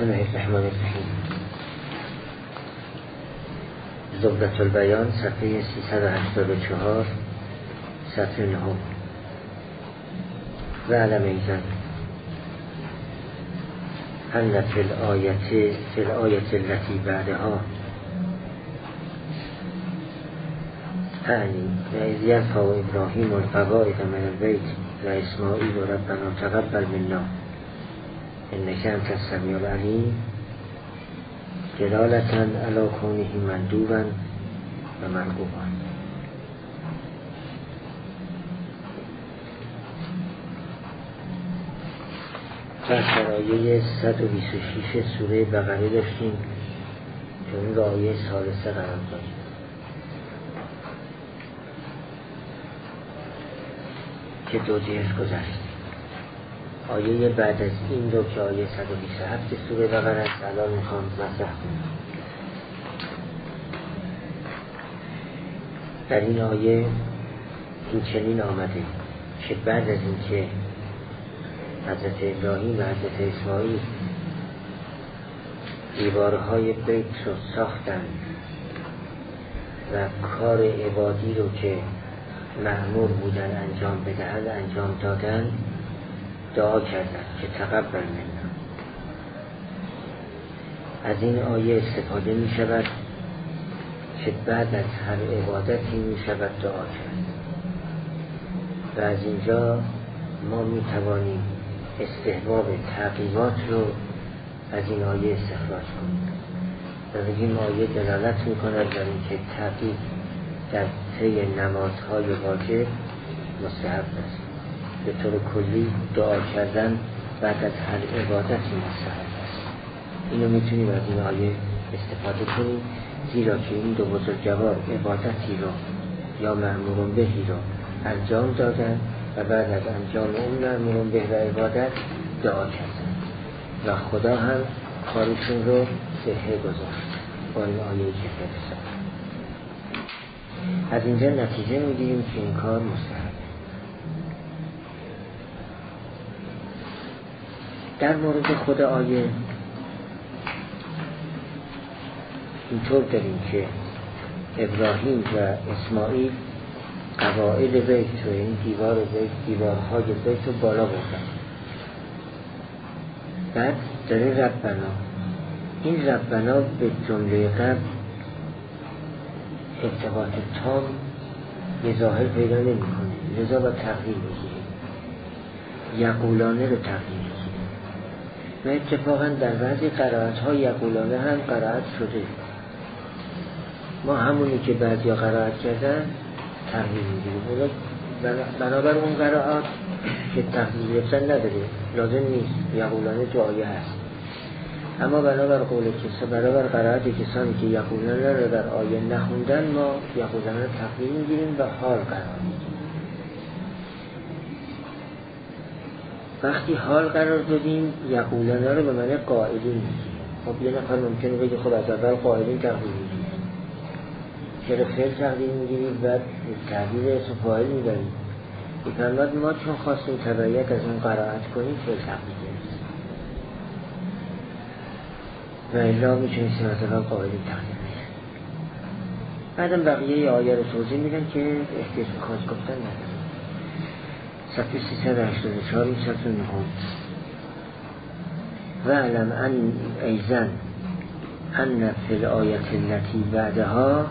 بسم الله الرحمن الرحیم. زبدة البیان صفحه 384 صفحه 9. و علم ایزن ان فی الآیت التي بعدها اعنی و اذ یرفع ابراهیم القواعد من البیت و اسماعیل ربنا تقبل منا انک انت السمیع العلیم دلالة علی کونه مندوبا و مرغوبا. در آیه 126 سوره بقره داشتیم که اون را آیه ثالثه قرار داشت. که توضیحش گذشت. آیه بعد از این رو که آیه 127 سوره بقره است الان میخوام مطرح کنم. در این آیه این چنین آمده که بعد از این که حضرت ابراهیم و حضرت اسماعیل دیوارهای بیت رو ساختن و کار عبادی رو که مأمور بودن انجام بدهند انجام دادن، دعا کردن که تقبل منا. از این آیه استفاده می شود که بعد از هر عبادتی می شود دعا کرد و از اینجا ما می توانیم استحباب تعقیبات رو از این آیه استخراج کنیم و بگیم آیه دلالت می کند در اینکه تعقیب در طی نمازهای واجب مستحب است. به طور کلی دعا کردن بعد از هر عبادتی مستحب است. اینو میتونیم از این آیه استفاده کنیم، زیرا که این دو بزرگوار عبادتی رو یا مأمورون بهی رو انجام دادن و بعد از انجام اون مأمورون به و عبادت دعا کردن و خدا هم کارشون رو صحه گذاشت با این آیه که فرستاد. از اینجا نتیجه میگیریم که این کار مستحب. در مورد خود آیه اینطور داریم که ابراهیم و اسماعیل قواعد بیت و این دیوارهای بیت رو بالا بردن. بعد داره ربنا، این ربنا به جمله قبل ارتباط تام یه ظاهر پیدا نمی کنه، لذا با تغییر میگیره، یقولانه رو تغییر میگیره و اتفاقا در بعضی قرائت ها یقولانه هم قرائت شده. ما همونی که بعضی ها قرائت کردن تغییر میگیریم، بنابر اون قرائت که تغییر گرفتن نداره، لازم نیست، یقولانه تو آیه هست. اما بنابر قول کسا، برابر قرائت کسانی که یقولانه رو در آیه نخوندن، ما یقولانه رو تغییر میگیریم و حال قرار میگیریم. وقتی حال قرار دادیم یقولانه رو به معنی قائلین میگیریم. خب یه نفر ممکنه بگه خب از اول قائلین تغییر میگیریم، چرا فعل تغییر میگیریم و تغییر اسم فاعل میبریم؟ بفرماد ما چون خواستیم تبعیت از اون قرائت کنیم فعل تغییر میگیریم و الا میتونیم از اول قائلین تغییر میگیریم. بعدم بقیه آیه رو توضیح میدن که احتیاج به خاص گفتن نداره. صفحه 384 صفحه 9. و علم ان ایزن ان فی الآیت التي بعدها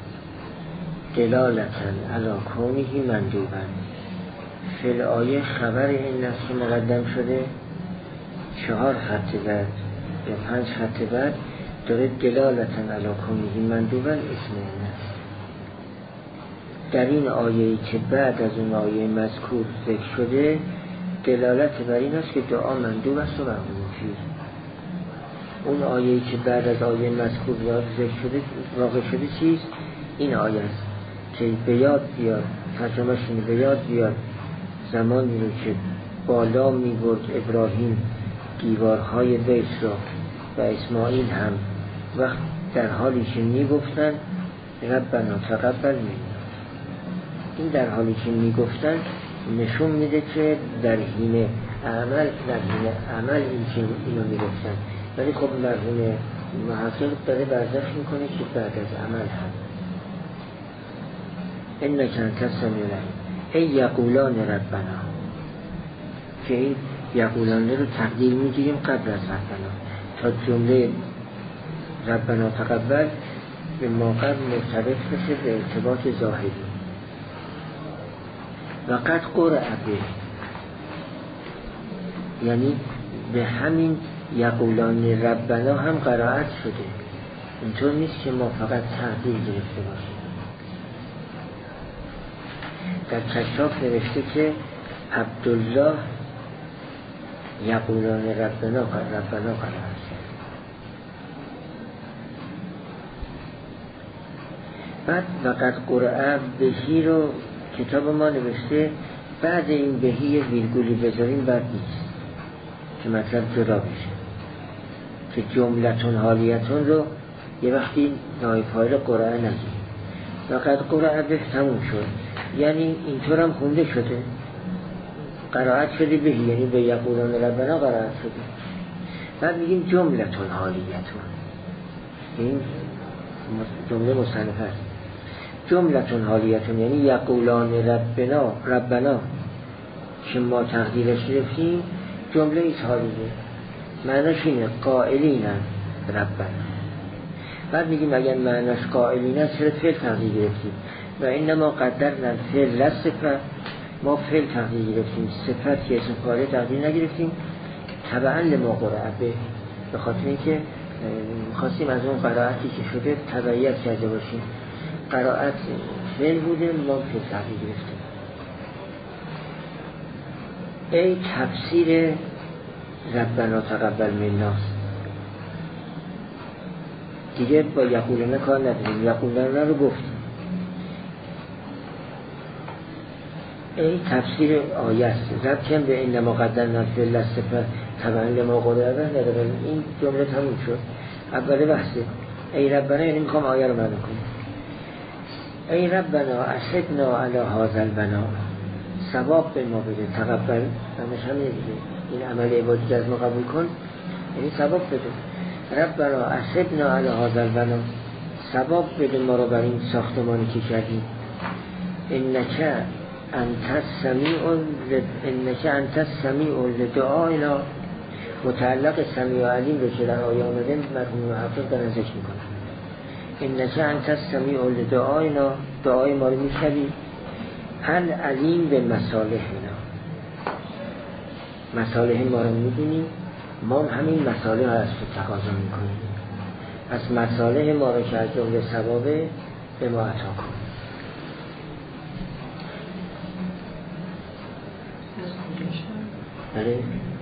دلالتن علی کونه مندوبا. فی الآیه خبر این نصر مقدم شده، 4 خط بعد یا 5 خط بعد داره دلالتن علی کونه مندوبا اسم این است. در این آیه‌ای که بعد از اون آیه مذکور ذکر شده دلالت بر این است که دعا مندوب است و مقبول شده. اون آیه‌ای که بعد از آیه مذکور ذکر شده واقع شده چیست؟ این آیه است که به یاد بیاد، ترجمه‌ش اینه، به یاد بیاد زمانی رو که بالا می‌برد ابراهیم دیوارهای بیت رو و اسماعیل هم وقت در حالی که می‌گفتن ربنا تقبل منا. این در حالی که میگفتن نشون میده که در حین عمل این که اینو میگفتن، ولی خب مرحوم محقق داره برداشت میکنه که بعد از عمل هم انک انت السمیع العلیم ای یقولان ربنا، که این یقولان رو تقدیر میگیریم قبل از ربنا تا جمله ربنا تقبل به ما قبل مرتبط بشه به ارتباط ظاهری. و قد قرأ به، یعنی به همین یقولان ربنا هم قرائت شده. اینطور نیست که ما فقط تقدیر گرفته باشیم. در کشاف نوشته که عبدالله یقولان ربنا قرائت شد. بعد وقد قرآن بهی رو کتاب ما نوشته بعد این بهی ویرگولی بذاریم بعد نیست که مطلب جدا بشه، که جملتون حالیتون رو یه وقتی نایب فاعل قرآن نگیم. وقد قرآن به تموم شد، یعنی اینطور هم خونده شده، قرائت شده بهی، یعنی به یقولان ربنا قرائت شده. بعد میگیم جملتون حالیتون، این جمله مصنف هست. جملتون حالیتون یعنی یقولان ربنا که ما تقدیرش رفتیم جمله ایست حالیه، معناش اینه قائلین ربنا. بعد میگیم اگر معناش قائلین چرا فعل تقدیر گرفتیم؟ و اینما قدرنا الفعل لا صفت، ما فعل تقدیر گرفتیم، صفت که اسم فاعل تقدیر نگرفتیم. تبعا لما قرأ به خاطر اینکه خواستیم از اون قرائتی که شده تبعیت کرده باشیم. قرائت فعل بوده، ما فعل تقدیر گرفتیم. ای تفسیر ربنا تقبل منا، دیگه با یقولنا کار نداریم، یقولنا رو گفتیم. ای تفسیر آیه است، ربطی هم به انما قدرنا الفعل لا صفت تبعا لما قرأ نداره. این جمله تموم شد. اول بحثه ای ربنا یعنی میخوام آیه رو معنی کنم. ای ربنا اشهدنا علی هذا البنا، ثواب به ما بده، تقبل، همش همه دیگه، این عمل عبادی از ما قبول کن، یعنی ثواب بده. ربنا اشهدنا علی هذا البنا، ثواب بده ما رو بر این ساختمانی که کردیم. انک انت السمیع لدعائنا، متعلق سمیع و علیم رو که در آیه آمده مرحوم محقق دارن ذکر میکنن. انک انت السمیع لدعائنا، دعای ما رو میشنوی. العلیم به مصالحنا، مصالح ما رو میدونی، ما همین مصالح از تو تقاضا میکنیم. از مصالح ما رو که از جمله ثوابه به ما عطا کن. بله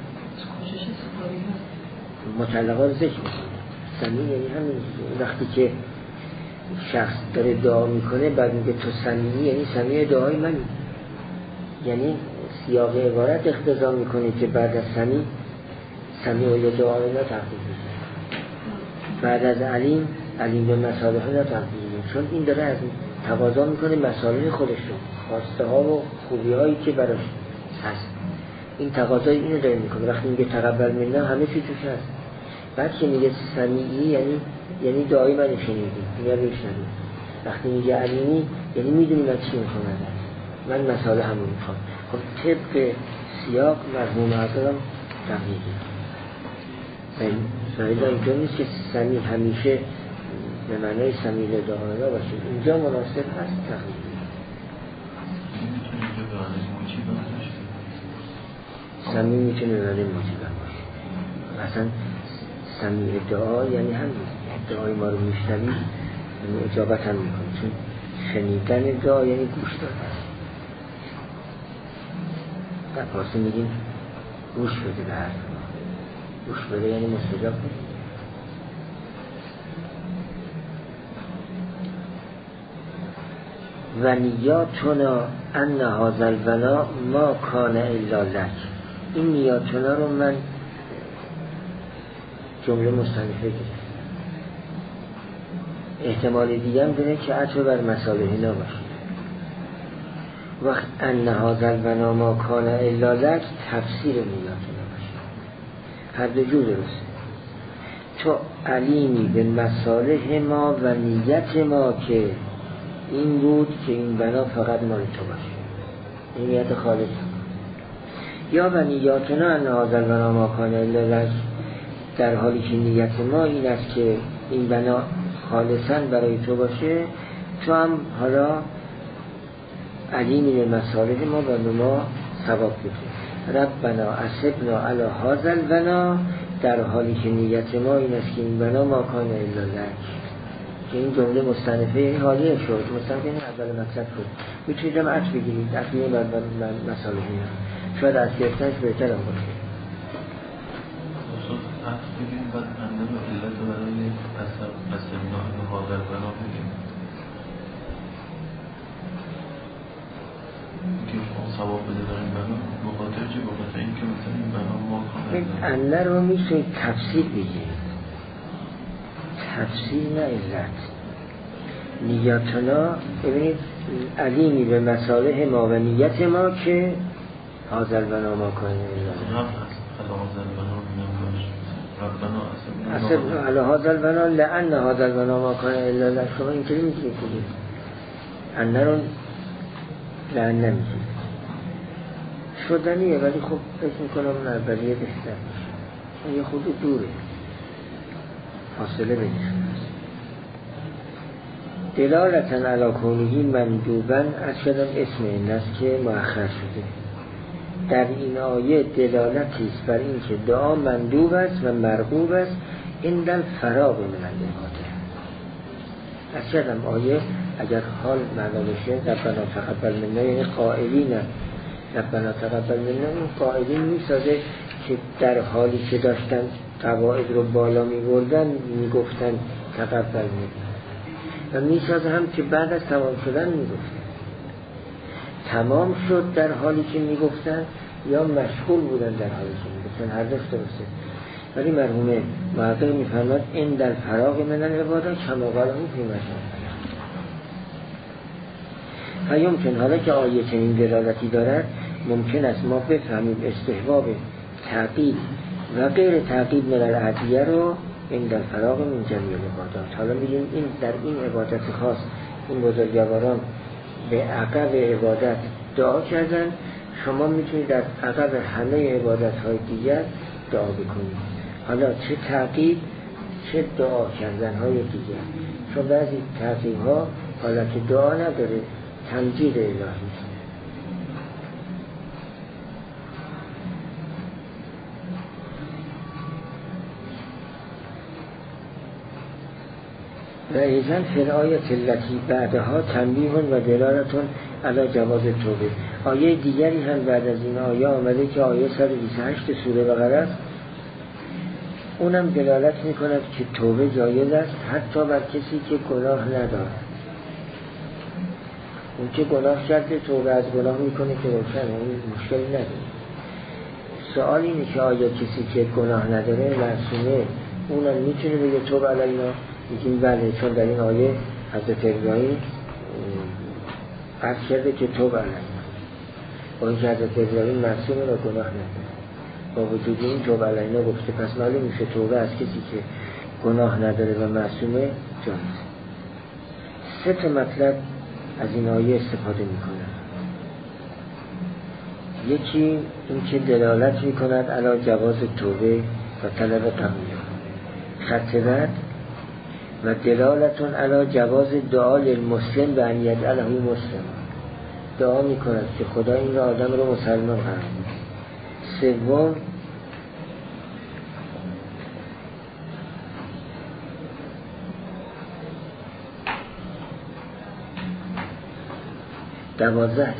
مطلقا رو ذکر میکنه. سمیع یعنی همین وقتی که شخص داره دعا میکنه بعد میگه تو سمیعی، یعنی سمیع دعای منی، یعنی سیاق عبارت اقتضا میکنه که بعد از سمیع و دعای نا تقدیر میشه، بعد از علیم به مصالح نا تقدیر میشه، چون این داره از تقاضا میکنه مصالح خودش رو، خواسته ها و خوبی هایی که براش هست. این تقاضای اینو داره میکنه. وقتی میگه تقبل منا همه چی توش هست. بعد که میگه سمیعی یعنی دعای من شنیدی، میگه بشنوی. وقتی میگه علیمی یعنی میدونی من چی میخوام ازت، من مصالح همون میخوام. خب طبق سیاق مرحوم محققم تقدیر سایدا اینجا نیست که سمیع همیشه به معنای سمیع دعانا باشه، اینجا مناسب هست تقدیر. سمیع میتونه به معنای موجبه باشه. مثلا سمیع دعا یعنی هم دعای ما رو میشنوی، یعنی اجابت هم میکنی، چون شنیدن دعا یعنی گوش دادن. در پاسه میگیم گوش بده به حرف ما، گوش بده یعنی مستجاب کنی. و نیاتنا ان هذا البنا ما کان الا لک، این نیاتنا رو من جمله مصنفه گرفت. احتمال دیگه هم داره که عطف بر مصالح اینا باشه. وقت ان هذا البنا ما کان الا لک تفسیر نیاتنا باشه. هر دو جو درسته. تو علیمی به مصالح ما و نیت ما که این بود که این بنا فقط مال تو باشه، این نیت خالص. یا و نیاتنا ان هذا البنا ما کان الا لک، در حالی که نیت ما این است که این بنا خالصا برای تو باشه، تو هم حالا علیمی به مصالح ما و به ما ثواب بده. ربنا اصبنا علی هذا البنا، در حالی که نیت ما این است که این بنا ما کان الا لک. که این جمله مستنفه حالیه شد، مستنفه این اول مطلب شد. میتونید هم عطف بگیرید، عطف میگه بر مصالح اینا، شاید از گرفتنش بهتر هم باشه. عطف بگیریم بعد اندام علت برای اصبنا علی هذا البنا بگیم که ثواب بده در این بنا، بخاطر چه؟ بخاطر این که مثلا این بنا ما کان این انه رو میشه تفسیر بگیرید، تفسیر نه علت. نیاتنا ببینید علیمی به مصالح ما و نیت ما که هذا البنا ما کان الا اصبنا علی هذا البنا لان هذا البنا ما کان الا لک. شما اینطوری میتونید بگید انه رو لان نمیتونید شدنیه، ولی خب فکر میکنم اون اولیه بهتر میشه، یه خود دوره، فاصله بینشون است. دلالتن علی کونهی مندوبن، از شدم اسم این است که مؤخر شده. در این آیه دلالتی است بر این که دعا مندوب است و مرغوب است عند الفراغ من العباده. از شدم آیه اگر حال معنا بشه ربنا تقبل منا، یعنی قائلین ربنا تقبل منا، اون قائلین میسازه که در حالی که داشتن قواعد رو بالا میبردن میگفتن تقبل منا، و میسازه هم که بعد از تمام شدن میگفتن تمام شد در حالی که میگفتن، یا مشغول بودن در حالی که میگفتن، هر دست درسته. ولی مرحوم محقق میفرماد این در فراغ من العباده کما قال او فی مشان. و یمکن حالا که آیه چنین دلالتی دارد ممکن است ما بفهمیم استحباب تعقیب و غیر تعقیب من العدیه رو این در فراغ من جمیع عبادات. حالا میگیم این در این عبادت خاص این بزرگواران به عقب عبادت دعا کردن، شما میتونید در عقب همه عبادت های دیگر دعا بکنید، حالا چه تعقیب چه دعا کردن های دیگر. چون بعضی تعقیب ها حالا که دعا نداره تمجید الهی است. و ایزن فی الآیت التی بعدها تنبیه و دلالتون علی جواز توبه. آیه دیگری هم بعد از این آیه آمده که آیه 128 سوره بقره است، اونم دلالت میکند که توبه جایز است حتی بر کسی که گناه ندارد. اون که گناه کرده توبه از گناه میکنه که روشنه، این مشکلی نداره. سوال اینه که آیا کسی که گناه نداره معصومه اونم میتونه بگه توبه علینا؟ میگیم بله، چون در این آیه حضرت ابراهیم عرض کرده که توبه علینا، با اینکه حضرت ابراهیم معصومه و گناه نداره، با وجود این توبه علینا گفته، پس معلوم میشه توبه از کسی که گناه نداره و معصومه جایز. سه تا مطلب از این آیه استفاده میکنه. یکی این که دلالت میکند علی جواز توبه و طلب قبول. خط بعد و دلالتون علی جواز دعا للمسلم به ان یجعله مسلم، دعا میکند که خدا این آدم رو مسلمان قرار بده. سوم دوازده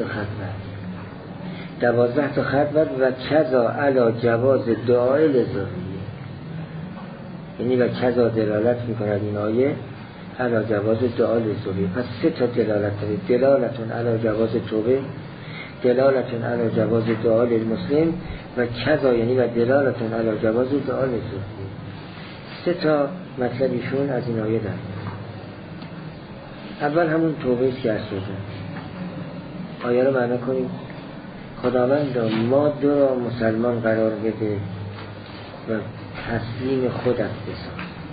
تا خط بعد و کذا علی جواز دعای لذاریه، یعنی و کذا دلالت میکند این آیه علی جواز دعای لذاریه. پس سه تا دلالت داره: دلالتون علی جواز توبه، دلالتون علی جواز دعای للمسلم و کذا یعنی و دلالتون علی جواز دعای لذاریه. سه تا مطلبیشون از این آیه داره. اول همون توبه است که از آیه رو معنا کنیم. خداوند ما دو را مسلمان قرار بده و تسلیم خودت بساز.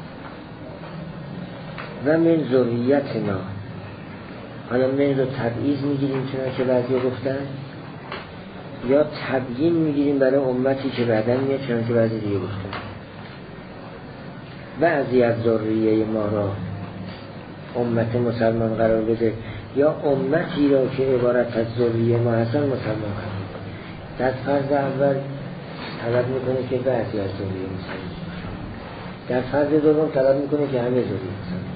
و من ذریتنا. حالا من رو تبعیض میگیریم چنانکه که بعضی گفتن، یا تبیین میگیریم برای امتی که بعداً میاد چنانکه که بعضی دیگه گفتن. بعضی از ذریه ما را امت مسلمان قرار بده، یا امتی را که عبارت از ذریه ما هستن مسلمان قرار بده. در فرض اول طلب میکنه که بعضی از ذریه مسلمان، در فرض دوم طلب میکنه که همه ذریه مسلمان.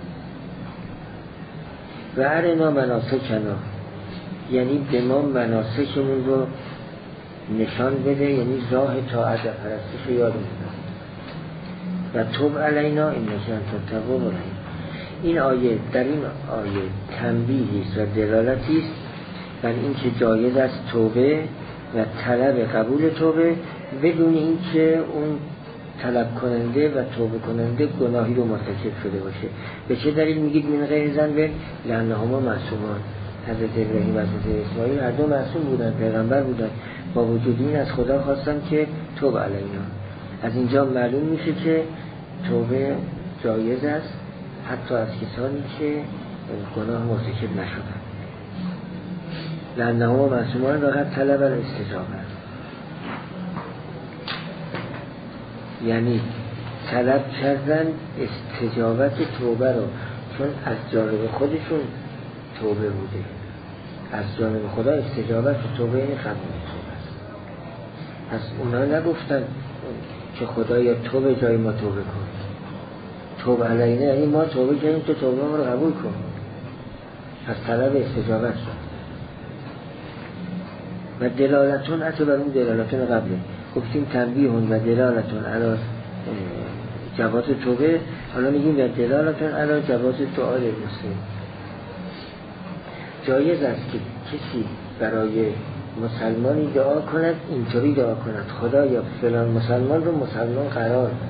و ارنا مناسکنا، یعنی به ما مناسکمون رو نشان بده، یعنی راه طاعت و پرستش رو یاد میده. و توب علینا انک انت التواب الرحیم. این آیه، در این آیه تنبیهی است و دلالتی است بر اینکه جایز است توبه و طلب قبول توبه بدون اینکه اون طلب کننده و توبه کننده گناهی رو مرتکب شده باشه. به چه دلیل میگید من غیر ذنب؟ لأنهما معصومان. حضرت ابراهیم و حضرت اسماعیل هر دو معصوم بودن، پیغمبر بودن، با وجود این از خدا خواستن که توب علینا. از اینجا معلوم میشه که توبه جایز است حتی از کسانی که گناه مرتکب نشدن. لأنهما معصومان راحت طلب الاستجابه، یعنی طلب کردن استجابت توبه رو، چون از جانب خودشون توبه بوده، از جانب خدا استجابت توبه این قبول توبه است. پس اونا نگفتن که خدایا تو به جای ما توبه کن، توبه علینا، یعنی ما توبه کردیم تو توبه ما رو قبول کن. از طلب استجابت شد. و دلالتون حتی بر اون دلالتون قبله گفتیم تنبیهون و دلالتون علی جواز توبه، حالا میگیم و دلالتون علی جواز دعای مسلم. جایز است که کسی برای مسلمانی دعا کند، اینطوری دعا کند خدایا فلان مسلمان رو مسلمان قرار ده.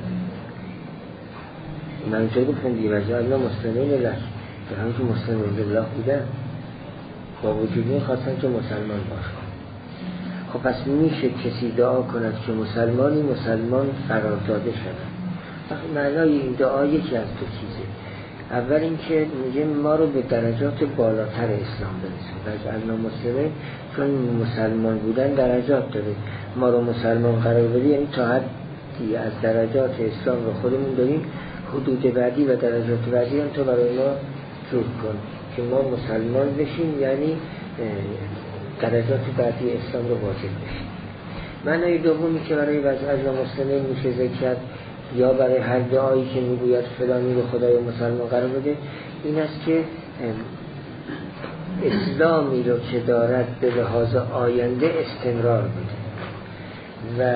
من اینطوری گفتم دیگه وجعلنا مسلمین لک، در همین که مسلمین لله بودن با وجودی خواستن که مسلمان باشن. خب پس میشه کسی دعا کند که مسلمانی مسلمان قرار داده شد. معنای این دعا یکی از دو چیزه. اول اینکه میگه ما رو به درجات بالاتر اسلام برسون. وجعلنا مسلمین، چون مسلمان بودن درجات داره، ما رو مسلمان قرار بده، یعنی تا حدی از درجات اسلام رو خودمون داریم، حدود بعدی و درجات بعدی هم تو برای ما جور کن که ما مسلمان بشیم، یعنی درجات بعدی اسلام رو واجب بشیم. معنای دومی که برای وجعلنا مسلمین میشه ذکر یا برای هر دعایی که میگوید فلانی رو خدای مسلمان قرار بده، این است که اسلامی رو که دارد به لحاظ آینده استمرار بده و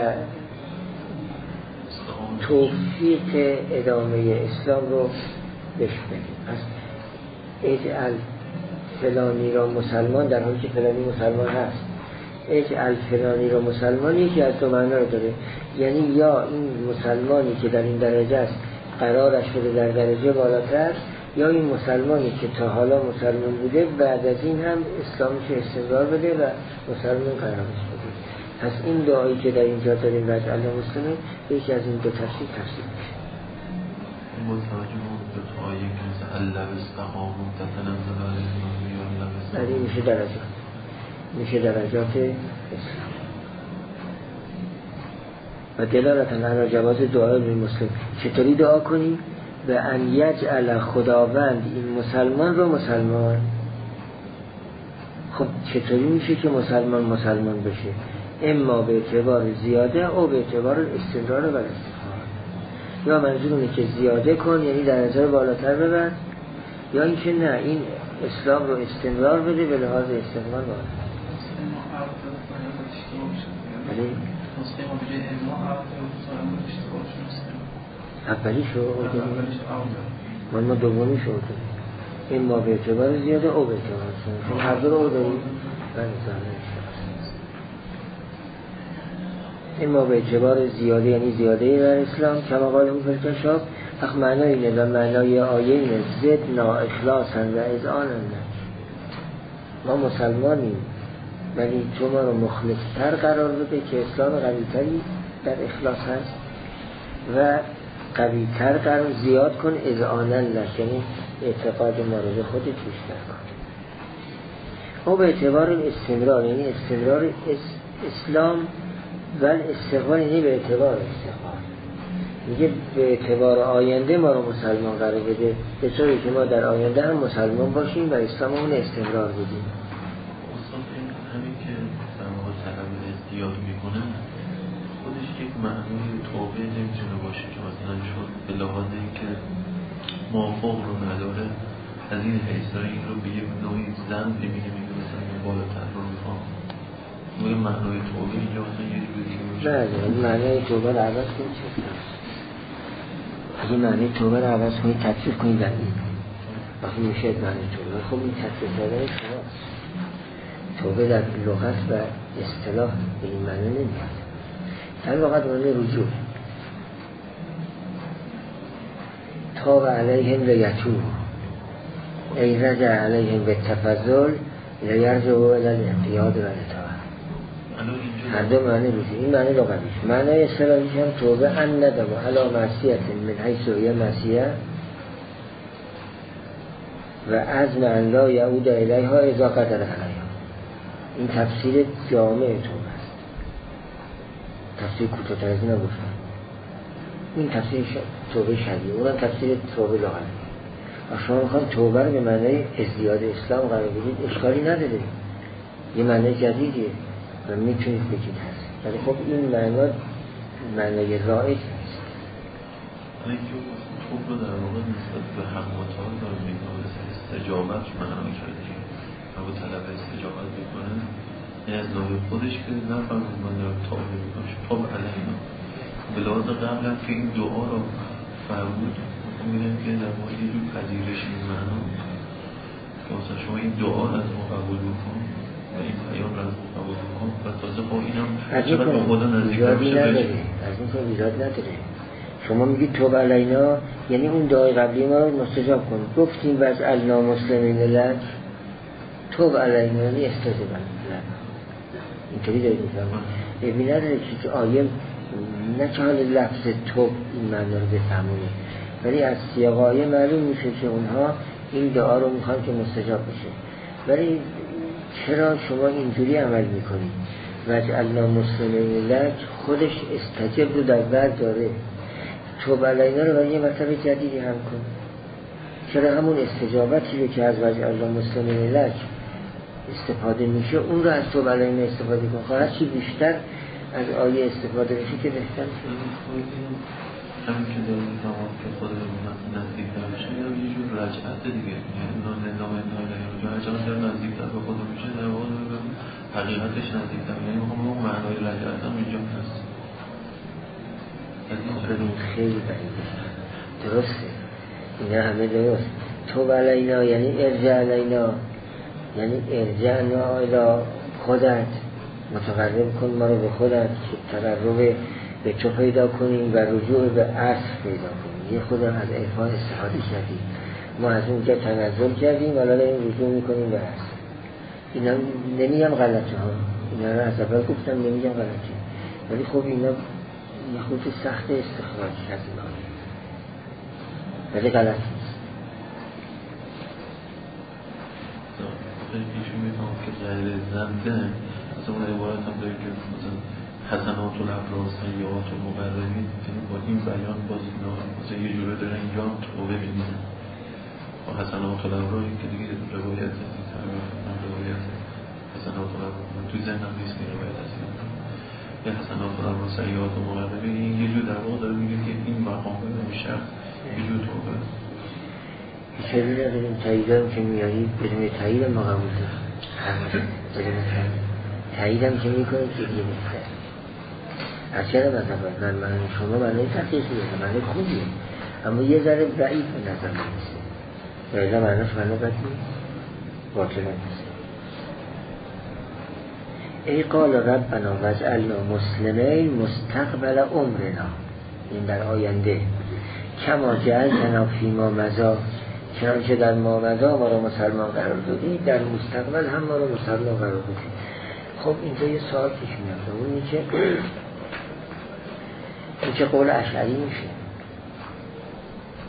توفیق ادامه اسلام رو بهش بده. پس اجعل فلانی را مسلمان، در حالی که فلانی مسلمان هست، اجعل فلانی را مسلمان یکی از دو معنا رو داره، یعنی یا این مسلمانی که در این درجه است قرارش بده در درجه بالاتر، یا این مسلمانی که تا حالا مسلمان بوده بعد از این هم اسلامش استمرار بده و مسلمان قرارش بده. پس این دعایی که در اینجا داریم وجعلنا مسلمین یکی از این دو تفسیر میشه. این میشه درجات اسلام. و دلالتاً علی جواز دعای به مسلم. چطوری دعا کنیم؟ و ان یجعل خداوند این مسلمان رو مسلمان. خب چطوری میشه که مسلمان بشه؟ اما به اعتبار زیاده او به اعتبار استمرار و استفاده. یا منظور اینه که زیاده کن، یعنی درجه رو بالاتر ببر، یا اینکه نه، این اسلام رو استمرار بده به لحاظ استقرار بالاتر. اولی شو ما دومی شو اما به اعتبار زیاده او به اعتبار چون هر دو رو داریم اما به اعتبار زیاده، یعنی زیاده در اسلام کما قال او فرکشاب. اخ معنای اینه و معنای آیه اینه زد نا اخلاصا و اذعانا. ما مسلمانیم ولی تو ما رو مخلصتر قرار بده که اسلام قوی‌تری در اخلاص هست و قوی تر قرار زیاد کن اذعانا لک، یعنی اعتقاد مورد خودت بیشتر کن. او به اعتبار الاستمرار، یعنی استمرار اسلام و استقبال، یعنی به اعتبار استقبال، میگه به اعتبار آینده ما رو مسلمان قرار بده، به طوری که ما در آینده هم مسلمان باشیم و اسلاممون استمرار بدیم. اصلا همین که در واقع طلب ازدیاد میکنه خودش یک معنی توبه نمیتونه باشه که مثلا شد به لحاظ اینکه موافق رو نداره از این حیث این رو به یک نوعی ذنبی میگه مثلا بالاتر رو میخوام موی معنی توبه اینجا مثلا یه جوری باشه. بله، معنی توبه رو عوض کنید چه اگه معنی توبه رو عوض کنید تطبیق کنید در این وقتی میشه معنی توبه، خب این تطبیق کردن شماست. توبه در لغت و اصطلاح به این معنی نمیاد، در واقع معنی رجوع. تاب علیهم لیتوب ای رجع علیهم به تفضل لیرجعوا الی الانقیاد و الاطاعة. هر دو معنی رجوع، این معنی لغویش. معنی اصطلاحیش هم توبه ان ندم علی معصیت من حیث هی معصیه و عزم ان لا یعود الیها اذا قدر علیها. این تفسیر جامع توبه است، تفسیر کوتاه‌تر از این نگفتم. این تفسیر توبه شرعی، اونم تفسیر توبه لغوی. شما میخواد توبه رو به معنی ازدیاد اسلام قرار بدید، اشکالی نداره، یه معنی جدیدیه و میتونید بگید هست، ولی خب این معنی رایج نیست. توب رو در واقع نسبت به حق و تعالی داره میگه، استجابت معنی کرده و طلب استجابت میکنه، یعنی از نوع خودش که نفرمون من دارم توبه میکنه توب علینا. به لحاظ قبل هم که این دعا رو فرمود میگن که در واقع یه جور پذیرش این معنا که مثلا شما این دعا رو از ما قبول بکن و این پیام رو از ما قبول بکن و تازه با این هم چقدر با خدا نزدیک بشه. از این که ایراد نداره. شما میگید توب علینا یعنی اون دعای قبلی ما رو مستجاب کن. گفتیم وجعلنا مسلمین لک، توب علینا یعنی استجاب لک. اینطوری دارید میفهمید. ببین نداره که آیه نه که حال لفظ توب این معنی رو بفهمونه، ولی از سیاق آیه معلوم میشه که اونها این دعا رو میخوان که مستجاب بشه. ولی چرا شما اینجوری عمل میکنید؟ وجعلنا مسلمین لک خودش استجاب رو در بر داره، توب علینا رو برای یه مرتبه جدیدی هم کن. چرا همون استجابتی رو که از وجعلنا مسلمین لک استفاده میشه اون رو از توب علینا استفاده کن. خواهد چی بیشتر از آیه استفاده بشه که بهتر شد. همین که داریم تمام که خود رو نزدیک در بشه یه جور رجعت دیگه، یعنی نامه رجعت در نزدیک در به خود میشه، در واقع حقیقتش نزدیک در، یعنی اون معنای رجعت هم اینجا هست. این خیلی بریده درسته، اینا همه درست. توب علینا یعنی ارجع علینا، یعنی ارجعنا الی خودت، متقرب کن ما رو به خودت که تقرب به تو پیدا کنیم و رجوع به اصل پیدا کنیم. یه خودم از عرفان استفاده کردیم، ما از اونجا تنزل کردیم و الان این رجوع میکنیم به اصل. اینا نمیگم غلطه ها، اینا رو از اول گفتم نمیگم غلطه، ولی خب اینا یه خود سخت استخراج از اینا، ولی غلط نیست. ایشون میگم که غیر زنده از اون عبارت هم داریم که مثلا حسنات الابرار سیئات المقربین، با این بیان باز اینا مثلا یه جوره دارن اینجا هم توبه می‌کنن و حسنات الابرار این که دیگه روایت روایت حسنات الابرار تو ذهنم نیست این روایت هست، یه حسنات الابرار سیئات المقربین این یه جور در واقع داره میگه که این مقام این شخص یه جور توبه چیزی نداریم. تاییدم که میارید بدون تایید ما قبول دارم، تاییدم که میکنید که دیگه بهتر. از چرا مثلا من شما معنی تحقیق میدونم معنی خوبیه، اما یه ذره ضعیف به نظر میرسه و ایلا معنیش معنی بدی باطل نیست. ای قال ربنا وجعلنا مسلمین مستقبل عمرنا، این در آینده، کما جعلتنا فی ما مضی، چنانچه در ما مضی ما رو مسلمان قرار دادی در مستقبل هم ما رو مسلمان قرار دادی. خب اینجا یه سوال پیش میاد، اون این که قول اشعری میشه.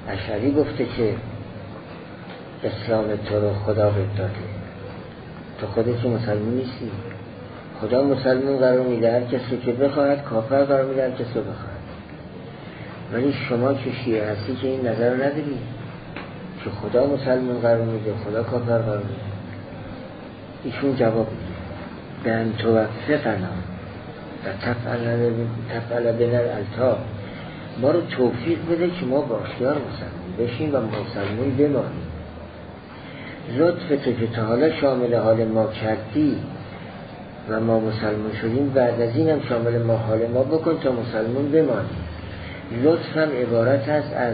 اشعری گفته که اسلام تو رو خدا بهت داده، تو خودت که مسلمان نیستی، خدا مسلمان قرار میده هر کسی که بخواهد، کافر قرار میده هر کسی رو بخواهد. ولی شما که شیعه هستی که این نظر رو نداری که خدا مسلمان قرار میده، خدا کافر قرار میده. ایشون جواب میده به ان توفقنا و تفعل بنا الالطاف، ما رو توفیق بده که ما با اختیار مسلمان بشیم و مسلمان بمانیم. لطف تو که تا حالا شامل حال ما کردی و ما مسلمان شدیم، بعد از این هم شامل ما حال ما بکن تا مسلمان بمانیم. لطف هم عبارت است از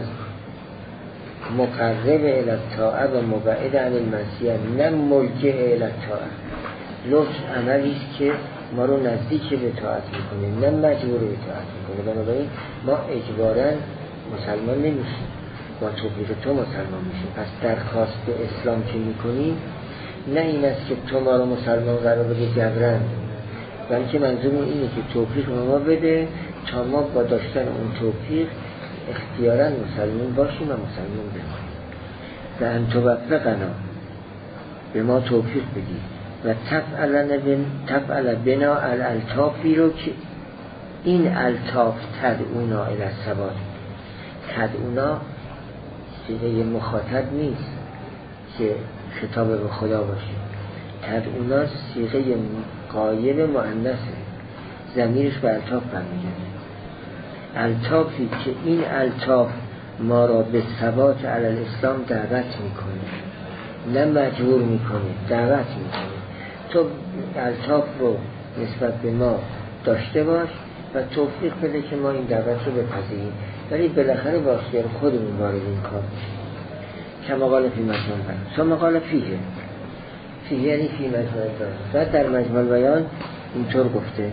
مقرب الی الطاعه و مبعد عن المعصیه، نه ملجئ الی الطاعه. لطف عملی است که ما رو نزدیک به طاعت میکنه، نه مجبور به طاعت میکنه. بنابراین ما اجباراً مسلمان نمیشیم، با توفیق تو مسلمان میشیم. پس درخواست به اسلام که میکنیم نه این است که تو ما رو مسلمان قرار بده جبران، بلکه منظور اینه که توفیق ما بده تا ما با داشتن اون توفیق اختیاراً مسلمان باشیم و مسلمان بمانیم. و ان توفقنا، به ما توفیق بدی و تفعل بنا الالطافی رو که این الطاف تدعونا الی الثبات. تدعونا صیغه مخاطب نیست که خطاب به خدا باشه، تدعونا صیغه غایب مؤنثه، ضمیرش به الطاف برمیگرده. الطافی که این الطاف ما را به ثبات علی الاسلام دعوت میکنه، نه مجبور میکنه، دعوت میکنه. تو الطاف رو نسبت به ما داشته باش و توفیق بده که ما این دعوت رو بپذیریم، ولی بالاخره با اختیار خودمون وارد این کار بشیم. کما قال فی مجموع البیان، ثم قال فیه یعنی فی مجموع البیان. بعد در مجموع البیان اینطور گفته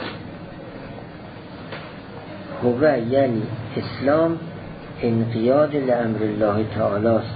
هو یعنی اسلام انقیاد لامر الله تعالی است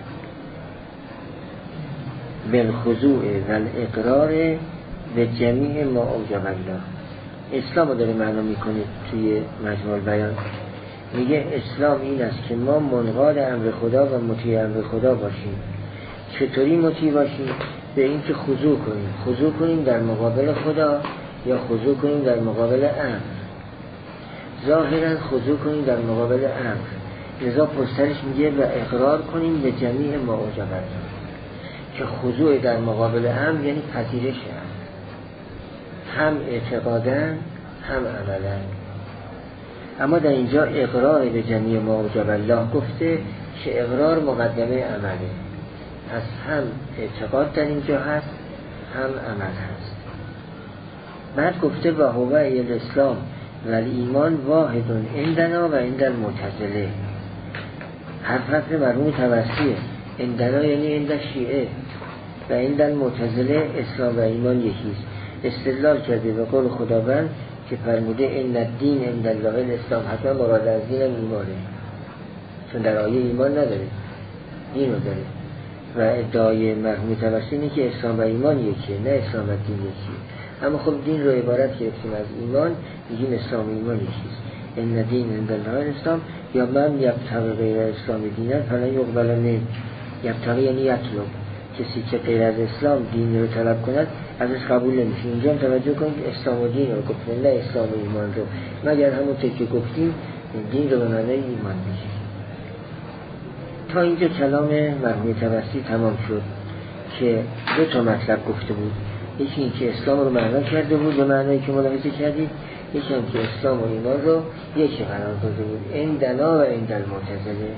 بالخضوع و الاقرار به جمیع ما اوجب الله. اسلام رو داره معنا میکنه توی مجموع البیان. میگه اسلام این است که ما منقاد امر خدا و مطیع امر خدا باشیم. چطوری مطیع باشیم؟ به این که خضوع کنیم در مقابل خدا یا خضوع کنیم در مقابل امر. ظاهرا خضوع کنیم در مقابل امر، لذا پشترش میگه و اقرار کنیم به جمیع ما اوجب الله، که خضوع در مقابل امر یعنی پذیرش امر، هم اعتقادا هم عملا. اما در اینجا اقرار به جمیع ما اوجب الله گفته که اقرار مقدمه عمله، پس هم اعتقاد در اینجا هست هم عمل هست. بعد گفته و هو الاسلام و ایمان واحد عندنا و عند المعتزله. هر فصل مرحوم توسیه، عندنا یعنی عند شیعه و عند المعتزله اسلام و ایمان یکیست. استدلال کرده به قول خداوند که فرموده ان الدین عند الله الاسلام، حتما مراد از دین ایمانه، چون در آیه ایمان نداره، دین رو داره. و ادعای مرحوم توسیه اینه که اسلام و ایمان یکیه، نه اسلام و دین یکیه. اما خب دین رو عبارت گرفتیم از ایمان، میگیم اسلام و ایمان یکیست. ان الدین عند الله الاسلام، یا من یبتغی غیر اسلام دینن فلن یقبل منه. یبتغی یعنی یطلب، کسی که غیر از اسلام دین رو طلب کند ازش قبول نمیشه. اینجا هم توجه کنید اسلام و دین رو گفتیم، نه اسلام و ایمان رو، مگر همونطور که گفتیم دین رو به معنای ایمان میشه. تا اینجا کلام مرحوم توسیه تمام شد که دو تا مطلب گفته بود. یکی این که اسلام رو معنا کرده بود به معنایی که ملاحظه کردید، یکی هم که اسلام و ایمان رو یکی قرار داده بود، عندنا و عند المعتزله.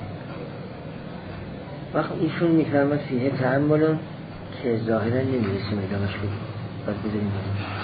وقت ایشون میفرماد فیه تأملون که ظاهرا نمیرسیم ادامش بدیم، باید بذاریم.